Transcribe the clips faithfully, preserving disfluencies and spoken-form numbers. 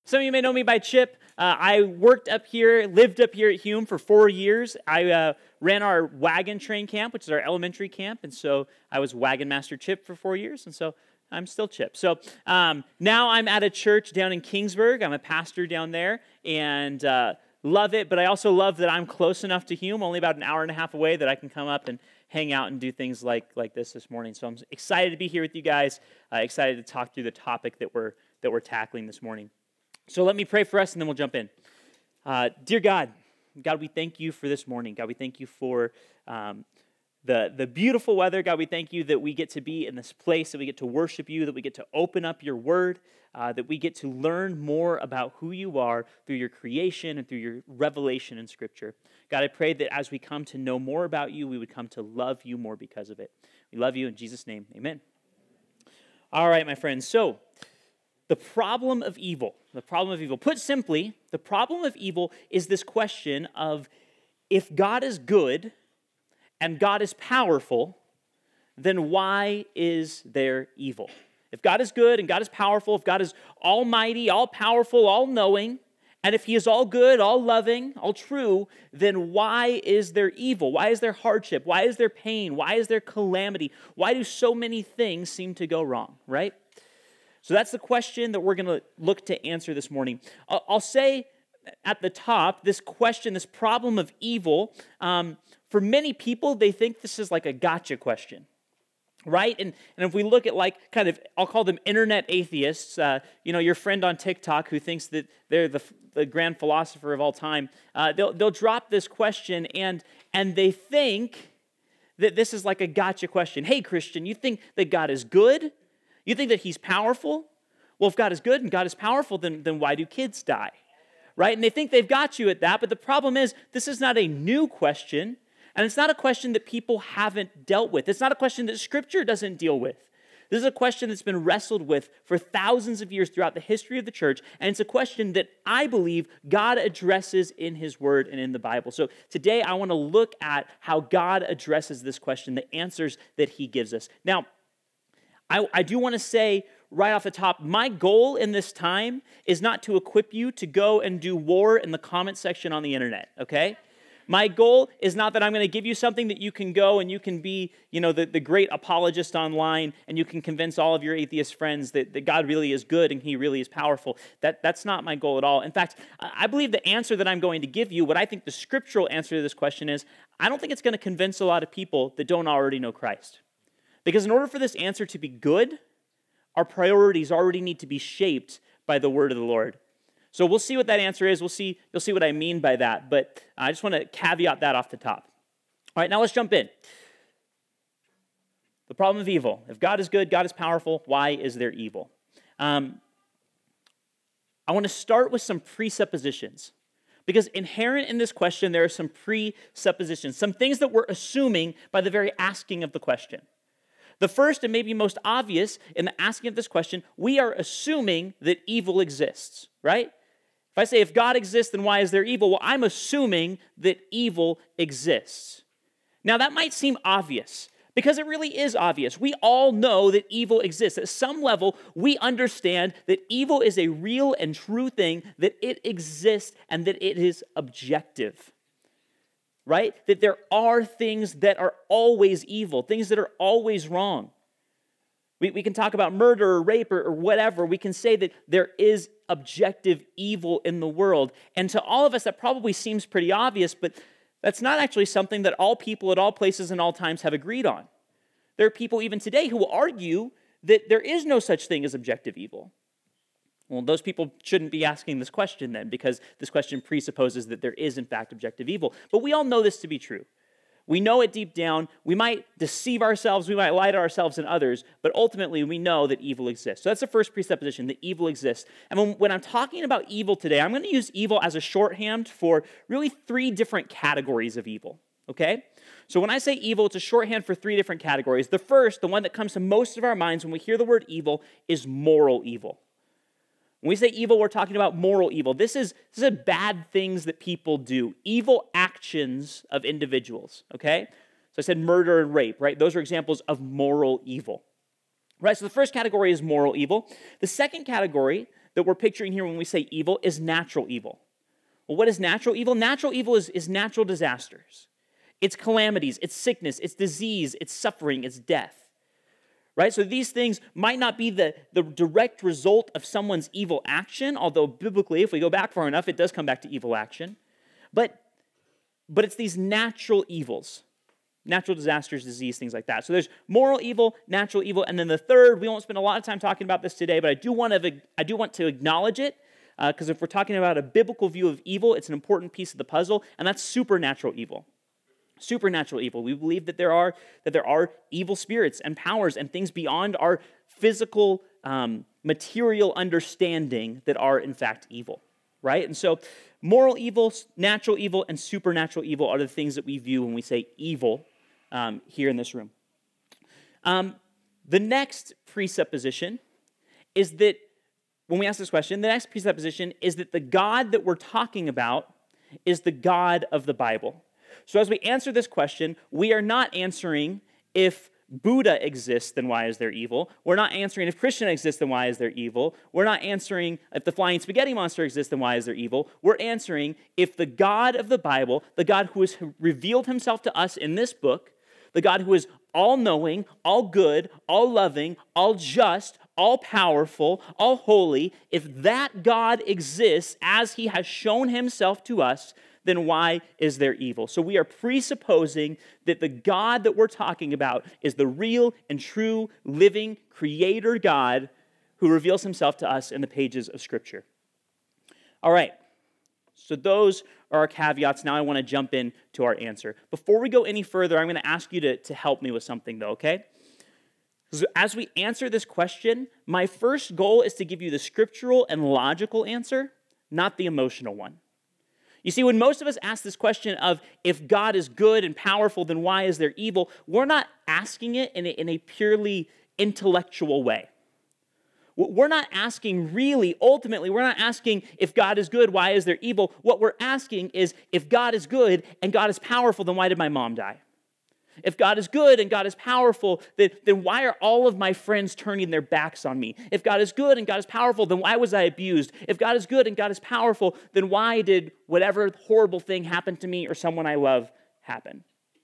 Some of you may know me by Chip. Uh, I worked up here, lived up here at Hume for four years. I uh, ran our wagon train camp, which is our elementary camp, and so I was wagon master Chip for four years, and so I'm still Chip. So um, now I'm at a church down in Kingsburg. I'm a pastor down there, and uh, love it, but I also love that I'm close enough to Hume, only about an hour and a half away, that I can come up and hang out and do things like, like this this morning. So I'm excited to be here with you guys, uh, excited to talk through the topic that we're that we're tackling this morning. So let me pray for us, and then we'll jump in. Uh, dear God, God, we thank you for this morning. God, we thank you for um, the, the beautiful weather. God, we thank you that we get to be in this place, that we get to worship you, that we get to open up your word, uh, that we get to learn more about who you are through your creation and through your revelation in Scripture. God, I pray that as we come to know more about you, we would come to love you more because of it. We love you in Jesus' name. Amen. All right, my friends. So, the problem of evil, the problem of evil. Put simply, the problem of evil is this question of if God is good and God is powerful, then why is there evil? If God is good and God is powerful, if God is almighty, all-powerful, all-knowing, and if he is all good, all loving, all true, then why is there evil? Why is there hardship? Why is there pain? Why is there calamity? Why do so many things seem to go wrong, right? So that's the question that we're going to look to answer this morning. I'll say at the top, this question, this problem of evil, um, for many people, they think this is like a gotcha question, right? And, and if we look at like kind of, I'll call them internet atheists, uh, you know, your friend on TikTok who thinks that they're the, the grand philosopher of all time, uh, they'll, they'll drop this question and, and they think that this is like a gotcha question. Hey, Christian, you think that God is good? You think that he's powerful? Well, if God is good and God is powerful, then, then why do kids die? Right? And they think they've got you at that, but the problem is this is not a new question, and it's not a question that people haven't dealt with. It's not a question that Scripture doesn't deal with. This is a question that's been wrestled with for thousands of years throughout the history of the church, and it's a question that I believe God addresses in his word and in the Bible. So today I want to look at how God addresses this question, the answers that he gives us. Now, I, I do want to say right off the top, my goal in this time is not to equip you to go and do war in the comment section on the internet, okay? My goal is not that I'm going to give you something that you can go and you can be, you know, the, the great apologist online and you can convince all of your atheist friends that, that God really is good and he really is powerful. That, that's not my goal at all. In fact, I believe the answer that I'm going to give you, what I think the scriptural answer to this question is, I don't think it's going to convince a lot of people that don't already know Christ. Because in order for this answer to be good, our priorities already need to be shaped by the word of the Lord. So we'll see what that answer is. We'll see, you'll see what I mean by that. But I just want to caveat that off the top. All right, now let's jump in. The problem of evil. If God is good, God is powerful, why is there evil? Um, I want to start with some presuppositions. Because inherent in this question, there are some presuppositions, some things that we're assuming by the very asking of the question. The first and maybe most obvious in the asking of this question, we are assuming that evil exists, right? If I say, if God exists, then why is there evil? Well, I'm assuming that evil exists. Now, that might seem obvious, because it really is obvious. We all know that evil exists. At some level, we understand that evil is a real and true thing, that it exists, and that it is objective. Right? That there are things that are always evil, things that are always wrong. We, we can talk about murder or rape or, or whatever. We can say that there is objective evil in the world. And to all of us, that probably seems pretty obvious, but that's not actually something that all people at all places and all times have agreed on. There are people even today who will argue that there is no such thing as objective evil. Well, those people shouldn't be asking this question then, because this question presupposes that there is, in fact, objective evil. But we all know this to be true. We know it deep down. We might deceive ourselves. We might lie to ourselves and others. But ultimately, we know that evil exists. So that's the first presupposition, that evil exists. And when, when I'm talking about evil today, I'm going to use evil as a shorthand for really three different categories of evil. Okay? So when I say evil, it's a shorthand for three different categories. The first, the one that comes to most of our minds when we hear the word evil, is moral evil. When we say evil, we're talking about moral evil. This is, this is bad things that people do, evil actions of individuals, okay? So I said murder and rape, right? Those are examples of moral evil, right? So the first category is moral evil. The second category that we're picturing here when we say evil is natural evil. Well, what is natural evil? Natural evil is, is natural disasters. It's calamities, it's sickness, it's disease, it's suffering, it's death. Right? So these things might not be the, the direct result of someone's evil action, although biblically, if we go back far enough, it does come back to evil action. But, but it's these natural evils. Natural disasters, disease, things like that. So there's moral evil, natural evil, and then the third, we won't spend a lot of time talking about this today, but I do want to, I do want to acknowledge it, because uh, if we're talking about a biblical view of evil, it's an important piece of the puzzle, and that's supernatural evil. Supernatural evil. We believe that there are that there are evil spirits and powers and things beyond our physical, um, material understanding that are in fact evil, right? And so moral evil, natural evil, and supernatural evil are the things that we view when we say evil um, here in this room. Um, the next presupposition is that when we ask this question, the next presupposition is that the God that we're talking about is the God of the Bible. So as we answer this question, we are not answering if Buddha exists, then why is there evil? We're not answering if Krishna exists, then why is there evil? We're not answering if the flying spaghetti monster exists, then why is there evil? We're answering if the God of the Bible, the God who has revealed himself to us in this book, the God who is all-knowing, all good, all loving, all just, all powerful, all holy, if that God exists as he has shown himself to us, then why is there evil? So we are presupposing that the God that we're talking about is the real and true living creator God who reveals himself to us in the pages of Scripture. All right, so those are our caveats. Now I want to jump in to our answer. Before we go any further, I'm going to ask you to, to help me with something though, okay? So as we answer this question, my first goal is to give you the scriptural and logical answer, not the emotional one. You see, when most of us ask this question of if God is good and powerful, then why is there evil? We're not asking it in a, in a purely intellectual way. We're not asking really, ultimately, we're not asking if God is good, why is there evil? What we're asking is if God is good and God is powerful, then why did my mom die? If God is good and God is powerful, then, then why are all of my friends turning their backs on me? If God is good and God is powerful, then why was I abused? If God is good and God is powerful, then why did whatever horrible thing happen to me or someone I love happen?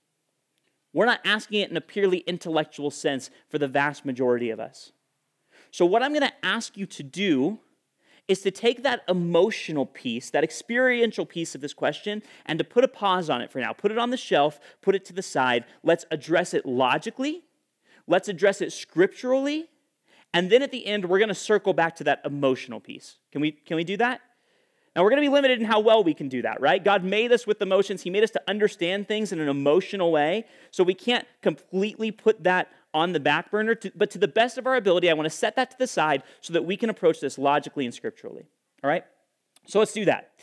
We're not asking it in a purely intellectual sense for the vast majority of us. So what I'm going to ask you to do is to take that emotional piece, that experiential piece of this question, and to put a pause on it for now. Put it on the shelf, put it to the side. Let's address it logically. Let's address it scripturally. And then at the end, we're going to circle back to that emotional piece. Can we, can we do that? Now, we're going to be limited in how well we can do that, right? God made us with emotions. He made us to understand things in an emotional way. So we can't completely put that on the back burner. To, but to the best of our ability, I want to set that to the side so that we can approach this logically and scripturally. All right? So let's do that.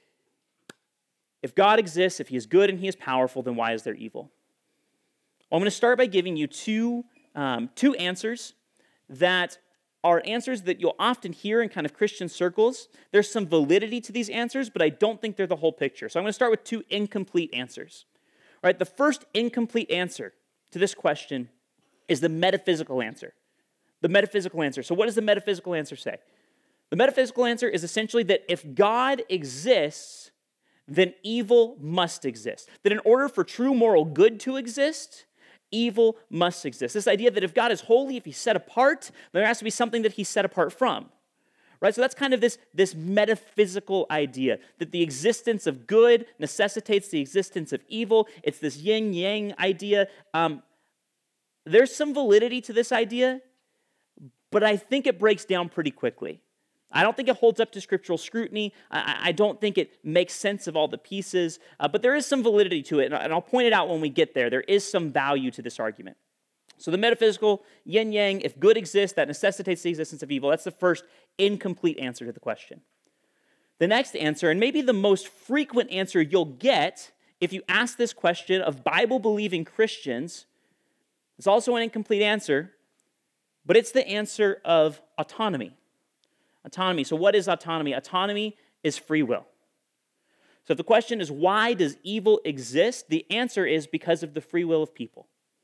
If God exists, if he is good and he is powerful, then why is there evil? Well, I'm going to start by giving you two, um, two answers that are answers that you'll often hear in kind of Christian circles. There's some validity to these answers, but I don't think they're the whole picture. So I'm going to start with two incomplete answers. All right, the first incomplete answer to this question is the metaphysical answer. The metaphysical answer. So what does the metaphysical answer say? The metaphysical answer is essentially that if God exists, then evil must exist. That in order for true moral good to exist, evil must exist. This idea that if God is holy, if he's set apart, there has to be something that he's set apart from. Right? So that's kind of this, this metaphysical idea, that the existence of good necessitates the existence of evil. It's this yin-yang idea. Um, there's some validity to this idea, but I think it breaks down pretty quickly. I don't think it holds up to scriptural scrutiny. I, I don't think it makes sense of all the pieces, uh, but there is some validity to it, and I'll point it out when we get there. There is some value to this argument. So the metaphysical, yin-yang, if good exists, that necessitates the existence of evil. That's the first incomplete answer to the question. The next answer, and maybe the most frequent answer you'll get if you ask this question of Bible-believing Christians, it's also an incomplete answer, but it's the answer of autonomy. Autonomy. So what is autonomy? Autonomy is free will. So if the question is, why does evil exist? The answer is because of the free will of people.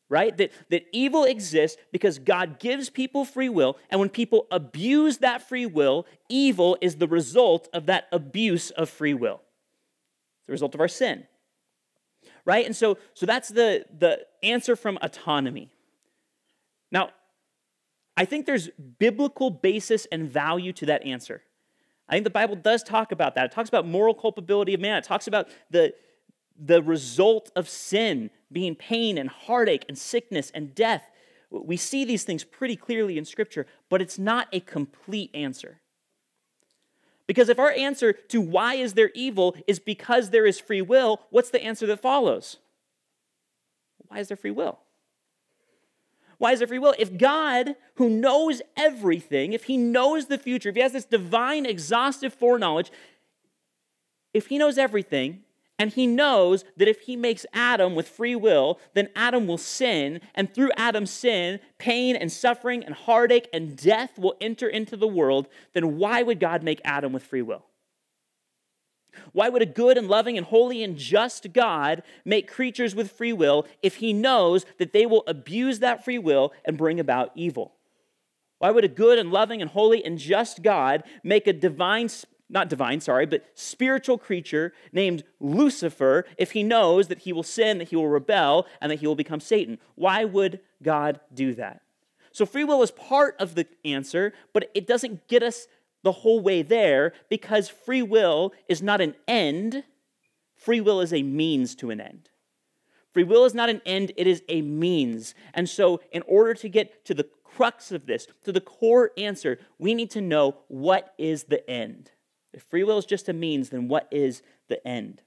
right? That, that evil exists because God gives people free will, and when people abuse that free will, evil is the result of that abuse of free will. It's the result of our sin, right? And so, so that's the, the answer from autonomy. Now, I think there's biblical basis and value to that answer. I think the Bible does talk about that. It talks about moral culpability of man. It talks about the the result of sin being pain and heartache and sickness and death. We see these things pretty clearly in Scripture, but it's not a complete answer. Because if our answer to why is there evil is because there is free will, what's the answer that follows? Why is there free will? Why is there free will? If God, who knows everything, if he knows the future, if he has this divine, exhaustive foreknowledge, if he knows everything, and he knows that if he makes Adam with free will, then Adam will sin, and through Adam's sin, pain and suffering and heartache and death will enter into the world, then why would God make Adam with free will? Why would a good and loving and holy and just God make creatures with free will if he knows that they will abuse that free will and bring about evil? Why would a good and loving and holy and just God make a divine Not divine, sorry, but spiritual creature named Lucifer if he knows that he will sin, that he will rebel, and that he will become Satan? Why would God do that? So free will is part of the answer, but it doesn't get us the whole way there because free will is not an end. Free will is a means to an end. Free will is not an end, it is a means. And so in order to get to the crux of this, to the core answer, we need to know what is the end. If free will is just a means, then what is the end?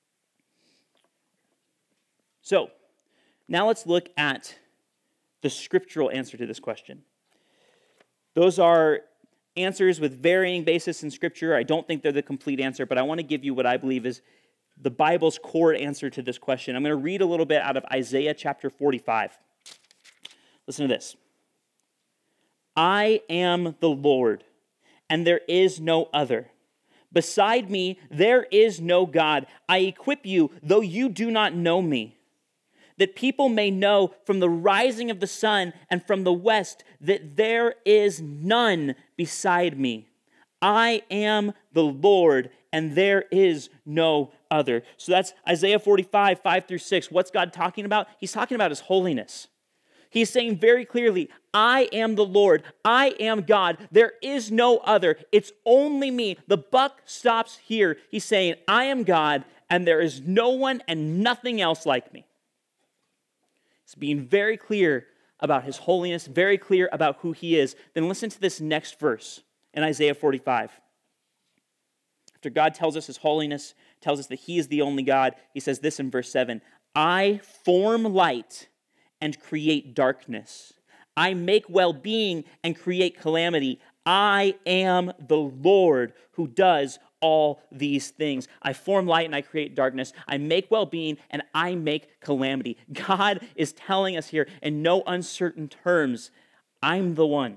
So, now let's look at the scriptural answer to this question. Those are answers with varying basis in Scripture. I don't think they're the complete answer, but I want to give you what I believe is the Bible's core answer to this question. I'm going to read a little bit out of Isaiah chapter forty-five. Listen to this. I am the Lord, and there is no other. Beside me, there is no God. I equip you, though you do not know me, that people may know from the rising of the sun and from the west that there is none beside me. I am the Lord, and there is no other. So that's Isaiah forty-five, five through six. What's God talking about? He's talking about his holiness. He's saying very clearly, I am the Lord. I am God. There is no other. It's only me. The buck stops here. He's saying, I am God, and there is no one and nothing else like me. He's being very clear about his holiness, very clear about who he is. Then listen to this next verse in Isaiah forty-five. After God tells us his holiness, tells us that he is the only God, he says this in verse seven, I form light and create darkness. I make well-being and create calamity. I am the Lord who does all these things. I form light and I create darkness. I make well-being and I make calamity. God is telling us here in no uncertain terms, I'm the one.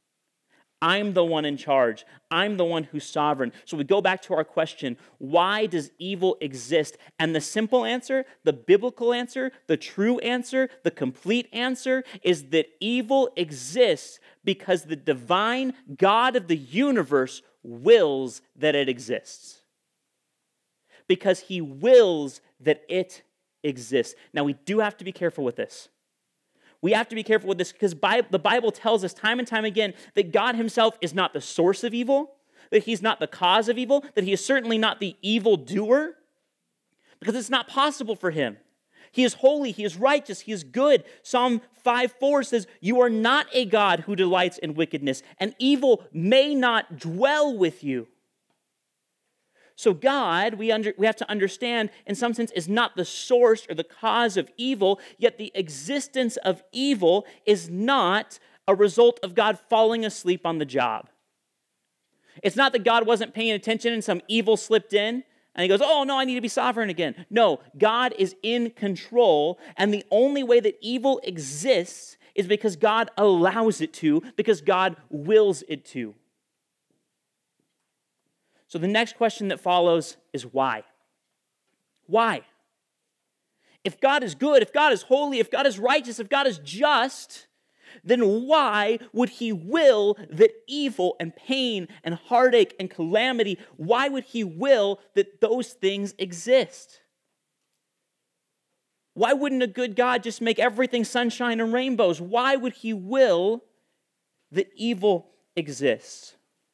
I'm the one in charge. I'm the one who's sovereign. So we go back to our question, why does evil exist? And the simple answer, the biblical answer, the true answer, the complete answer is that evil exists because the divine God of the universe wills that it exists. Because he wills that it exists. Now we do have to be careful with this. We have to be careful with this because the Bible tells us time and time again that God himself is not the source of evil, that he's not the cause of evil, that he is certainly not the evil doer, because it's not possible for him. He is holy, he is righteous, he is good. Psalm five four says, you are not a God who delights in wickedness, and evil may not dwell with you. So God, we, under, we have to understand, in some sense, is not the source or the cause of evil, yet the existence of evil is not a result of God falling asleep on the job. It's not that God wasn't paying attention and some evil slipped in, and he goes, oh, no, I need to be sovereign again. No, God is in control, and the only way that evil exists is because God allows it to, because God wills it to. So the next question that follows is why? Why? if God is good, if God is holy, if God is righteous, if God is just, then why would he will that evil and pain and heartache and calamity, why would he will that those things exist? Why wouldn't a good God just make everything sunshine and rainbows? Why would he will that evil exists?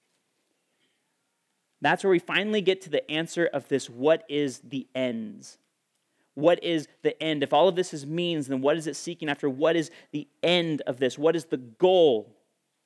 That's where we finally get to the answer of this, what is the ends? What is the end? If all of this is means, then what is it seeking after? What is the end of this? What is the goal?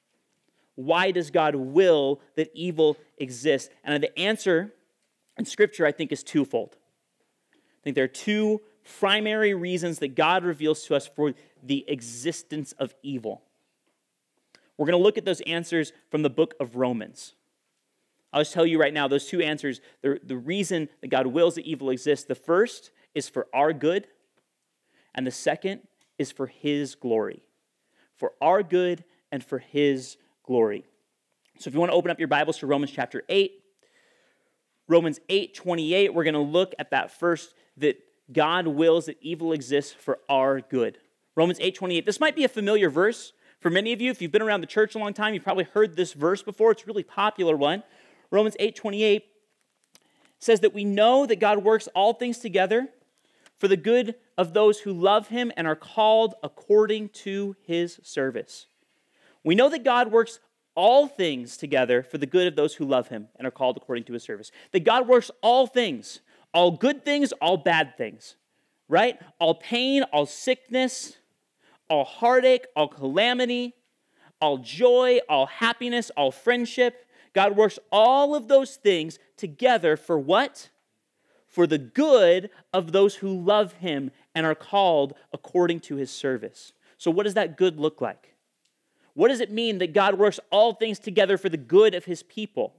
Why does God will that evil exists? And the answer in Scripture, I think, is twofold. I think there are two primary reasons that God reveals to us for the existence of evil. We're going to look at those answers from the book of Romans. I'll just tell you right now, those two answers, the, the reason that God wills that evil exists, the first is for our good, and the second is for his glory. For our good and for his glory. So if you want to open up your Bibles to Romans chapter eight, Romans eight twenty-eight, we're going to look at that first, that God wills that evil exists for our good. Romans eight twenty-eight. This might be a familiar verse for many of you. If you've been around the church a long time, you've probably heard this verse before. It's a really popular one. Romans eight twenty-eight says that we know that God works all things together for the good of those who love him and are called according to his service. We know that God works all things together for the good of those who love him and are called according to his service. That God works all things, all good things, all bad things, right? All pain, all sickness, all heartache, all calamity, all joy, all happiness, all friendship. God works all of those things together for what? For the good of those who love him and are called according to his service. So what does that good look like? What does it mean that God works all things together for the good of his people?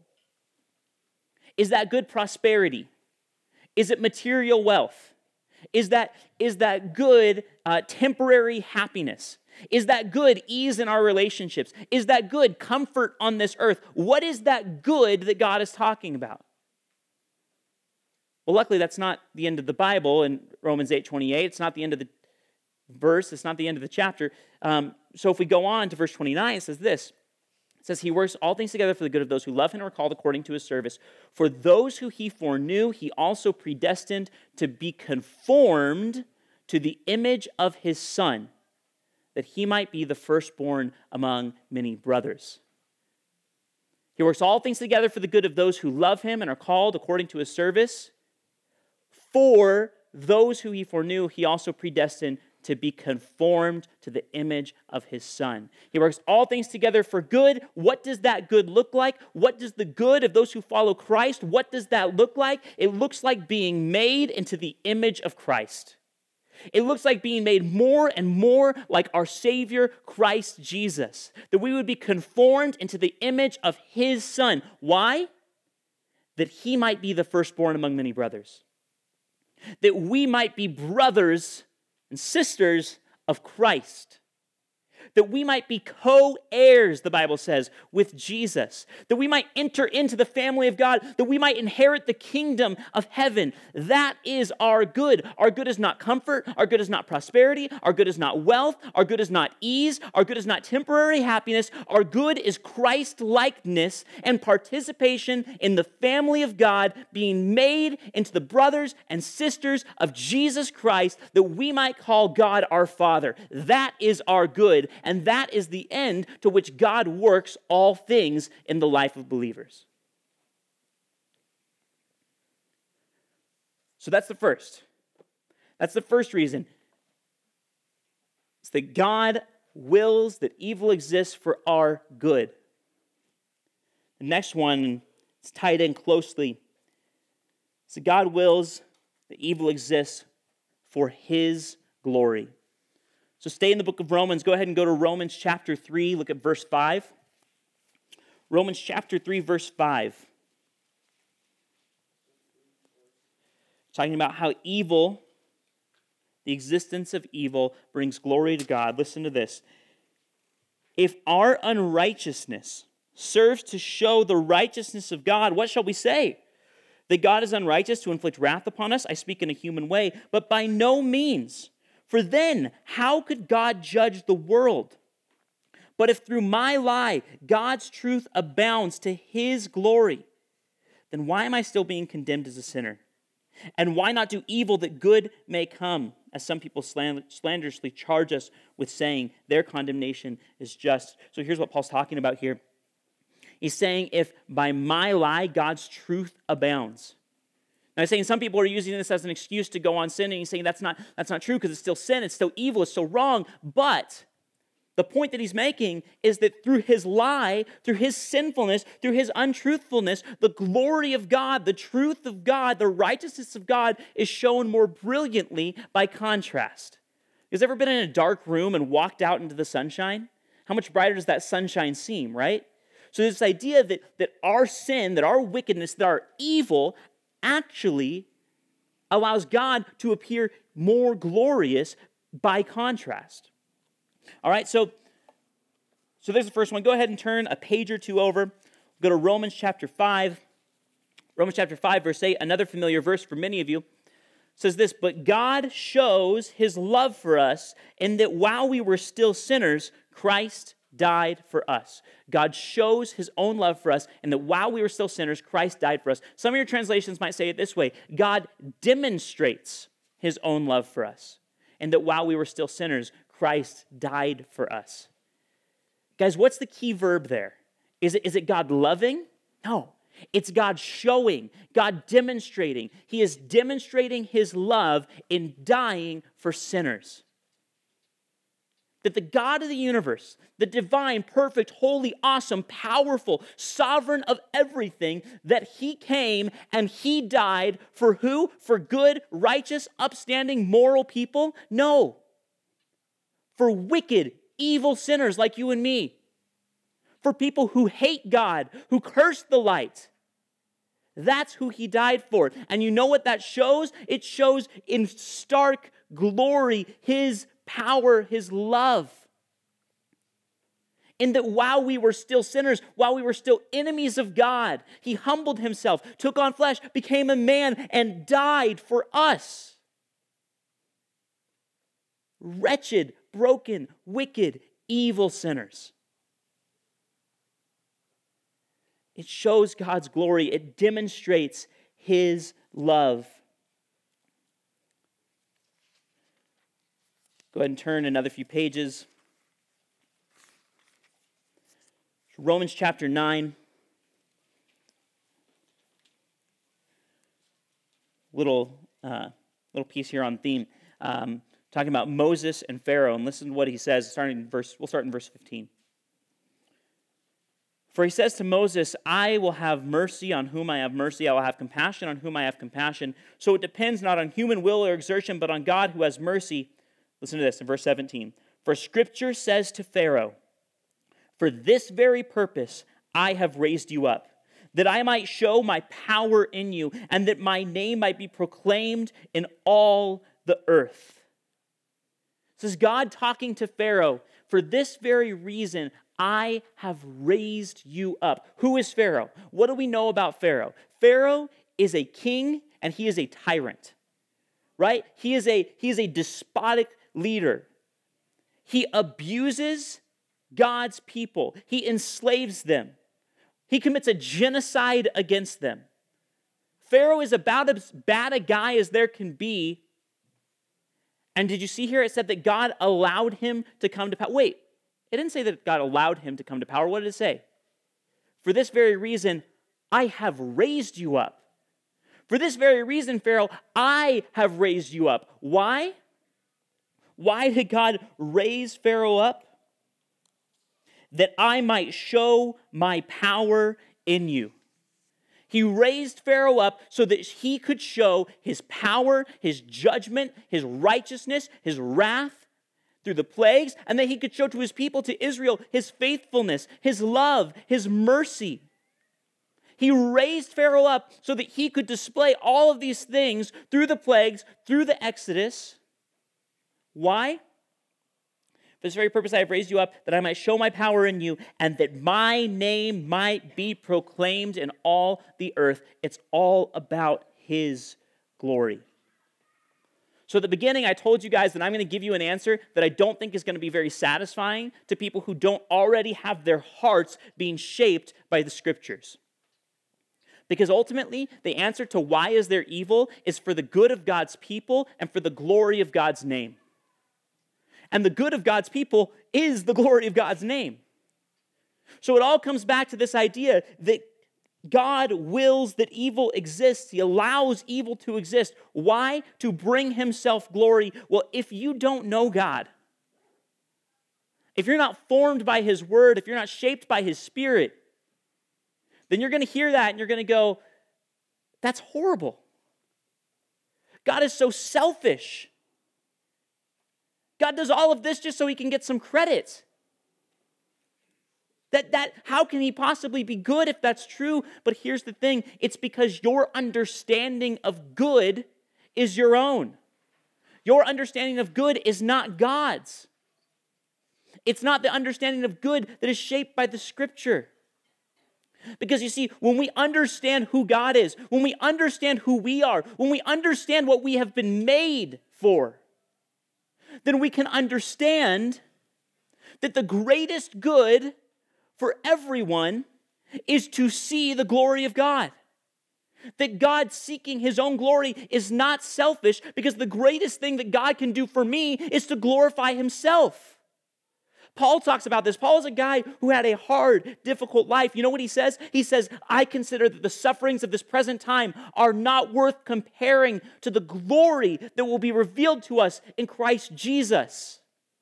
Is that good prosperity? Is it material wealth? Is that, is that good uh, temporary happiness? Is that good ease in our relationships? Is that good comfort on this earth? What is that good that God is talking about? Well, luckily, that's not the end of the Bible in Romans eight twenty-eight. It's not the end of the verse. It's not the end of the chapter. Um, so if we go on to verse twenty-nine, it says this. It says, he works all things together for the good of those who love him and are called according to his service. For those who he foreknew, he also predestined to be conformed to the image of his Son, that he might be the firstborn among many brothers. He works all things together for the good of those who love him and are called according to his service. For those who he foreknew, he also predestined to be conformed to the image of his Son. He works all things together for good. What does that good look like? What does the good of those who follow Christ, what does that look like? It looks like being made into the image of Christ. It looks like being made more and more like our Savior, Christ Jesus. That we would be conformed into the image of his Son. Why? That he might be the firstborn among many brothers. That we might be brothers and sisters of Christ. That we might be co-heirs, the Bible says, with Jesus. That we might enter into the family of God. That we might inherit the kingdom of heaven. That is our good. Our good is not comfort. Our good is not prosperity. Our good is not wealth. Our good is not ease. Our good is not temporary happiness. Our good is Christ-likeness and participation in the family of God, being made into the brothers and sisters of Jesus Christ, that we might call God our Father. That is our good. And that is the end to which God works all things in the life of believers. So that's the first. That's the first reason. It's that God wills that evil exists for our good. The next one is tied in closely. It's that God wills that evil exists for his glory. So stay in the book of Romans. Go ahead and go to Romans chapter three. Look at verse five. Romans chapter three, verse five. Talking about how evil, the existence of evil, brings glory to God. Listen to this. If our unrighteousness serves to show the righteousness of God, what shall we say? That God is unrighteous to inflict wrath upon us, I speak in a human way, but by no means. For then, how could God judge the world? But if through my lie God's truth abounds to his glory, then why am I still being condemned as a sinner? And why not do evil that good may come, as some people slanderously charge us with saying their condemnation is just? So here's what Paul's talking about here. He's saying if by my lie God's truth abounds. Now he's saying some people are using this as an excuse to go on sinning. He's saying that's not, that's not true because it's still sin, it's still evil, it's still wrong. But the point that he's making is that through his lie, through his sinfulness, through his untruthfulness, the glory of God, the truth of God, the righteousness of God is shown more brilliantly by contrast. You guys ever been in a dark room and walked out into the sunshine? How much brighter does that sunshine seem, right? So this idea that, that our sin, that our wickedness, that our evil actually allows God to appear more glorious by contrast. All right, so, so there's the first one. Go ahead and turn a page or two over. Go to Romans chapter five. Romans chapter five, verse eight, another familiar verse for many of you, says this, but God shows his love for us in that while we were still sinners, Christ died for us. God shows his own love for us, and that while we were still sinners, Christ died for us. Some of your translations might say it this way, God demonstrates his own love for us, and that while we were still sinners, Christ died for us. Guys, what's the key verb there? Is it, is it God loving? No. It's God showing, God demonstrating. He is demonstrating his love in dying for sinners. That the God of the universe, the divine, perfect, holy, awesome, powerful, sovereign of everything, that he came and he died for who? For good, righteous, upstanding, moral people? No. For wicked, evil sinners like you and me. For people who hate God, who curse the light. That's who he died for. And you know what that shows? It shows in stark glory his power, his love. In that while we were still sinners, while we were still enemies of God, he humbled himself, took on flesh, became a man, and died for us. Wretched, broken, wicked, evil sinners. It shows God's glory. It demonstrates his love. Go ahead and turn another few pages. Romans chapter nine. Little, uh, little piece here on theme. Um, talking about Moses and Pharaoh. And listen to what he says, starting in verse, we'll start in verse fifteen. For he says to Moses, I will have mercy on whom I have mercy. I will have compassion on whom I have compassion. So it depends not on human will or exertion, but on God who has mercy. Listen to this in verse seventeen. For Scripture says to Pharaoh, for this very purpose I have raised you up, that I might show my power in you, and that my name might be proclaimed in all the earth. This is God talking to Pharaoh. For this very reason I have raised you up. Who is Pharaoh? What do we know about Pharaoh? Pharaoh is a king and he is a tyrant, right? He is a, he is a despotic leader. He abuses God's people. He enslaves them. He commits a genocide against them. Pharaoh is about as bad a guy as there can be. And did you see here it said that God allowed him to come to power? Wait, it didn't say that God allowed him to come to power. What did it say? For this very reason, I have raised you up. For this very reason, Pharaoh, I have raised you up. Why? Why did God raise Pharaoh up? That I might show my power in you. He raised Pharaoh up so that he could show his power, his judgment, his righteousness, his wrath through the plagues, and that he could show to his people, to Israel, his faithfulness, his love, his mercy. He raised Pharaoh up so that he could display all of these things through the plagues, through the Exodus. Why? For this very purpose I have raised you up, that I might show my power in you, and that my name might be proclaimed in all the earth. It's all about his glory. So at the beginning, I told you guys that I'm going to give you an answer that I don't think is going to be very satisfying to people who don't already have their hearts being shaped by the Scriptures. Because ultimately, the answer to why is there evil is for the good of God's people and for the glory of God's name. And the good of God's people is the glory of God's name. So it all comes back to this idea that God wills that evil exists. He allows evil to exist. Why? To bring himself glory. Well, if you don't know God, if you're not formed by his word, if you're not shaped by his spirit, then you're going to hear that and you're going to go, that's horrible. God is so selfish. God does all of this just so he can get some credit. That, that, how can he possibly be good if that's true? But here's the thing. It's because your understanding of good is your own. Your understanding of good is not God's. It's not the understanding of good that is shaped by the Scripture. Because you see, when we understand who God is, when we understand who we are, when we understand what we have been made for, then we can understand that the greatest good for everyone is to see the glory of God. That God seeking his own glory is not selfish, because the greatest thing that God can do for me is to glorify himself. Paul talks about this. Paul is a guy who had a hard, difficult life. You know what he says? He says, I consider that the sufferings of this present time are not worth comparing to the glory that will be revealed to us in Christ Jesus.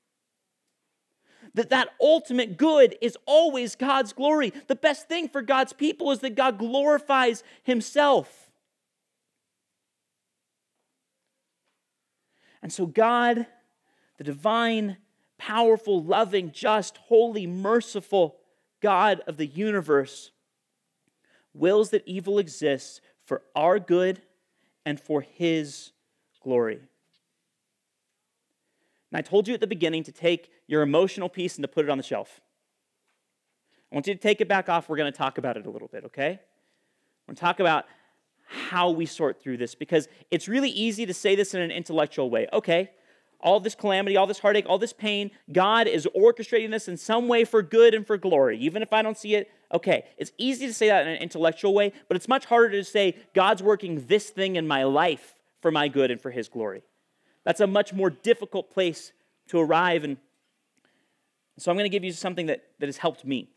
That that ultimate good is always God's glory. The best thing for God's people is that God glorifies himself. And so God, the divine, powerful, loving, just, holy, merciful God of the universe, wills that evil exists for our good and for his glory. And I told you at the beginning to take your emotional piece and to put it on the shelf. I want you to take it back off. We're going to talk about it a little bit, okay? We're going to talk about how we sort through this, because it's really easy to say this in an intellectual way. Okay, all this calamity, all this heartache, all this pain, God is orchestrating this in some way for good and for glory. Even if I don't see it, okay. It's easy to say that in an intellectual way, but it's much harder to say God's working this thing in my life for my good and for his glory. That's a much more difficult place to arrive. And so I'm going to give you something that, that has helped me.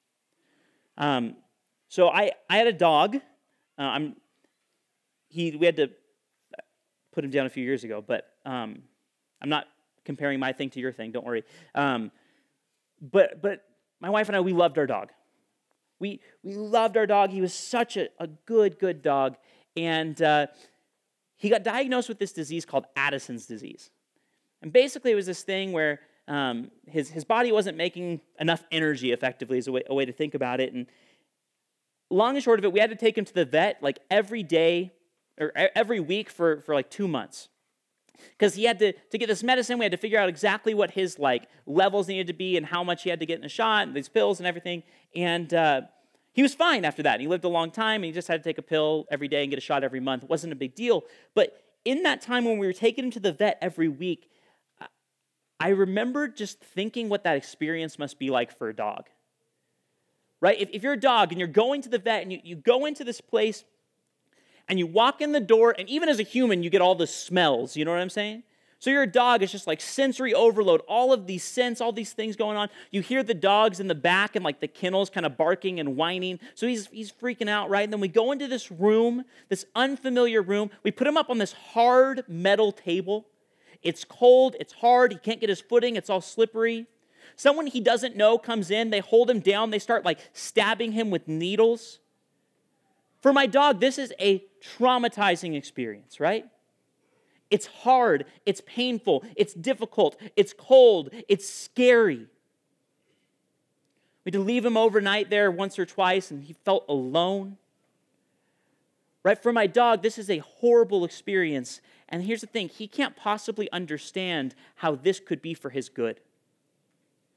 Um, so I, I had a dog. Uh, I'm he we had to put him down a few years ago, but um, I'm not comparing my thing to your thing. Don't worry. Um, but but my wife and I, we loved our dog. We we loved our dog. He was such a, a good good dog, and uh, he got diagnosed with this disease called Addison's disease. And basically, it was this thing where um, his his body wasn't making enough energy, effectively, is a way, a way to think about it. And long and short of it, we had to take him to the vet like every day or every week for, for like two months. Because he had to, to get this medicine, we had to figure out exactly what his like levels needed to be and how much he had to get in a shot and these pills and everything. And uh, he was fine after that. He lived a long time, and he just had to take a pill every day and get a shot every month. It wasn't a big deal. But in that time when we were taking him to the vet every week, I remember just thinking what that experience must be like for a dog. Right? If, if you're a dog and you're going to the vet and you, you go into this place and you walk in the door, and even as a human, you get all the smells. You know what I'm saying? So you're a dog, it's just like sensory overload, all of these scents, all these things going on. You hear the dogs in the back and like the kennels kind of barking and whining. So he's he's freaking out, right? And then we go into this room, this unfamiliar room. We put him up on this hard metal table. It's cold, it's hard, he can't get his footing, it's all slippery. Someone he doesn't know comes in, they hold him down, they start like stabbing him with needles. For my dog, this is a traumatizing experience, right? It's hard, it's painful, it's difficult, it's cold, it's scary. We had to leave him overnight there once or twice, and he felt alone. Right? For my dog, this is a horrible experience. And here's the thing, he can't possibly understand how this could be for his good.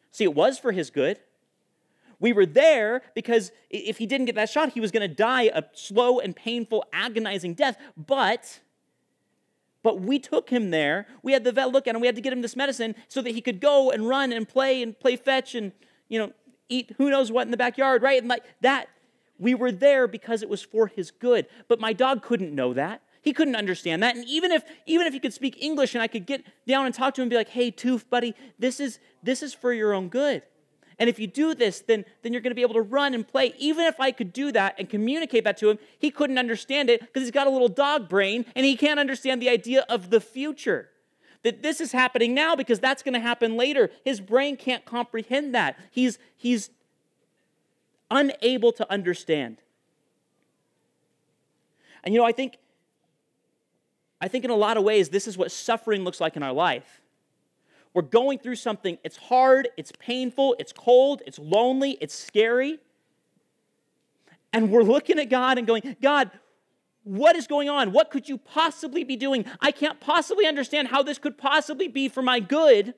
See, it was for his good. We were there because if he didn't get that shot, he was going to die a slow and painful, agonizing death. But, but we took him there. We had the vet look at him. We had to get him this medicine so that he could go and run and play and play fetch and, you know, eat who knows what in the backyard, right? And like that, we were there because it was for his good. But my dog couldn't know that. He couldn't understand that. And even if even if he could speak English and I could get down and talk to him and be like, hey, Toof, buddy, this is this is for your own good. And if you do this, then, then you're going to be able to run and play. Even if I could do that and communicate that to him, he couldn't understand it because he's got a little dog brain and he can't understand the idea of the future. That this is happening now because that's going to happen later. His brain can't comprehend that. He's, he's unable to understand. And you know, I think, I think in a lot of ways, this is what suffering looks like in our life. We're going through something, it's hard, it's painful, it's cold, it's lonely, it's scary. And we're looking at God and going, God, what is going on? What could you possibly be doing? I can't possibly understand how this could possibly be for my good.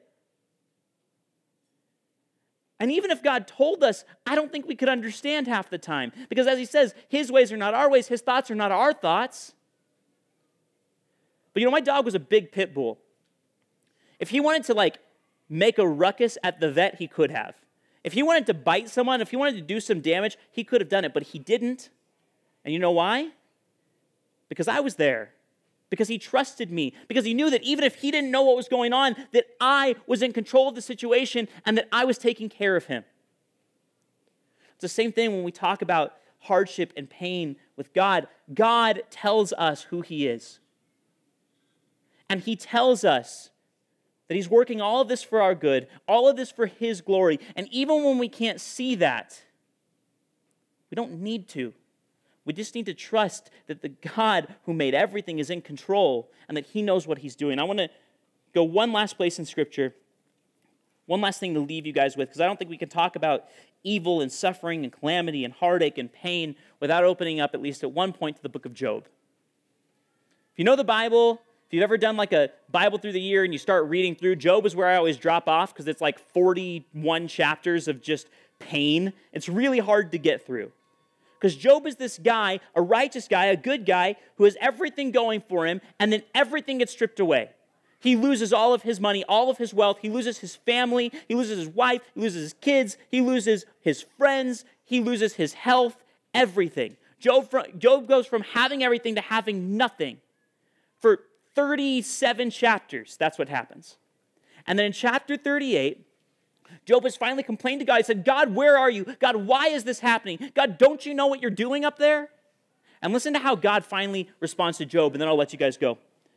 And even if God told us, I don't think we could understand half the time. Because as he says, his ways are not our ways, his thoughts are not our thoughts. But you know, my dog was a big pit bull. If he wanted to like make a ruckus at the vet, he could have. If he wanted to bite someone, if he wanted to do some damage, he could have done it, but he didn't. And you know why? Because I was there. Because he trusted me. Because he knew that even if he didn't know what was going on, that I was in control of the situation and that I was taking care of him. It's the same thing when we talk about hardship and pain with God. God tells us who he is. And he tells us that he's working all of this for our good, all of this for his glory. And even when we can't see that, we don't need to. We just need to trust that the God who made everything is in control and that he knows what he's doing. I want to go one last place in Scripture, one last thing to leave you guys with, because I don't think we can talk about evil and suffering and calamity and heartache and pain without opening up at least at one point to the book of Job. If you know the Bible, if you've ever done like a Bible through the year and you start reading through, Job is where I always drop off because it's like forty-one chapters of just pain. It's really hard to get through. Because Job is this guy, a righteous guy, a good guy, who has everything going for him, and then everything gets stripped away. He loses all of his money, all of his wealth. He loses his family. He loses his wife. He loses his kids. He loses his friends. He loses his health, everything. Job, Job goes from having everything to having nothing. For thirty-seven chapters, that's what happens. And then in chapter thirty-eight, Job has finally complained to God. He said, God, where are you? God, why is this happening? God, don't you know what you're doing up there? And listen to how God finally responds to Job, and then I'll let you guys go.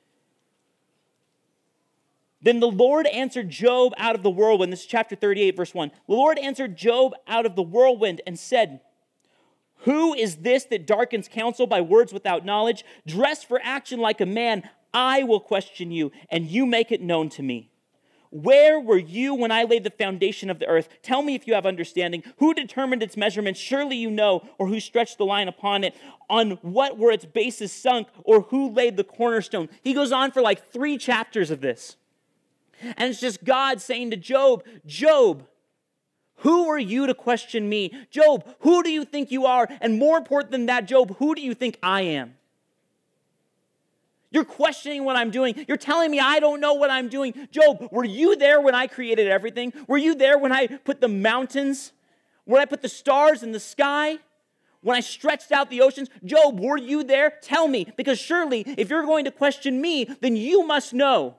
Then the Lord answered Job out of the whirlwind. This is chapter thirty-eight, verse one. The Lord answered Job out of the whirlwind and said, who is this that darkens counsel by words without knowledge? Dress for action like a man. I will question you, and you make it known to me. Where were you when I laid the foundation of the earth? Tell me if you have understanding. Who determined its measurements? Surely you know. Or who stretched the line upon it? On what were its bases sunk? Or who laid the cornerstone? He goes on for like three chapters of this. And it's just God saying to Job, Job, who are you to question me? Job, who do you think you are? And more important than that, Job, who do you think I am? You're questioning what I'm doing. You're telling me I don't know what I'm doing. Job, were you there when I created everything? Were you there when I put the mountains? When I put the stars in the sky? When I stretched out the oceans? Job, were you there? Tell me, because surely if you're going to question me, then you must know.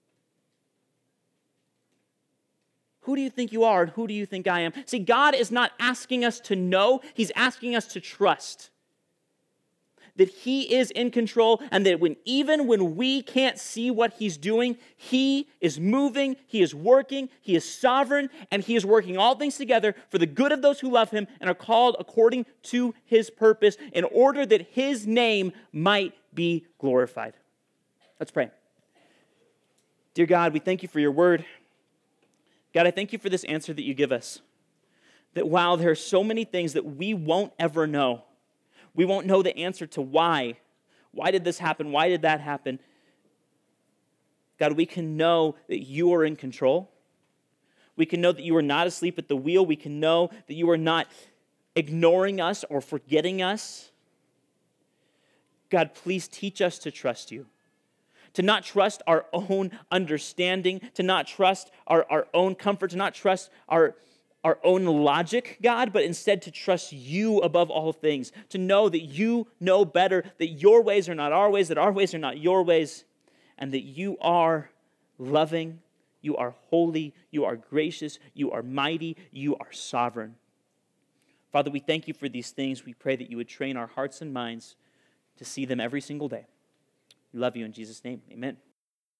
Who do you think you are and who do you think I am? See, God is not asking us to know. He's asking us to trust that he is in control and that when even when we can't see what he's doing, he is moving, he is working, he is sovereign, and he is working all things together for the good of those who love him and are called according to his purpose in order that his name might be glorified. Let's pray. Dear God, we thank you for your word. God, I thank you for this answer that you give us. That while there are so many things that we won't ever know, we won't know the answer to why. Why did this happen? Why did that happen? God, we can know that you are in control. We can know that you are not asleep at the wheel. We can know that you are not ignoring us or forgetting us. God, please teach us to trust you, to not trust our own understanding, to not trust our, our own comfort, to not trust our, our own logic, God, but instead to trust you above all things, to know that you know better, that your ways are not our ways, that our ways are not your ways, and that you are loving, you are holy, you are gracious, you are mighty, you are sovereign. Father, we thank you for these things. We pray that you would train our hearts and minds to see them every single day. We love you in Jesus' name. Amen.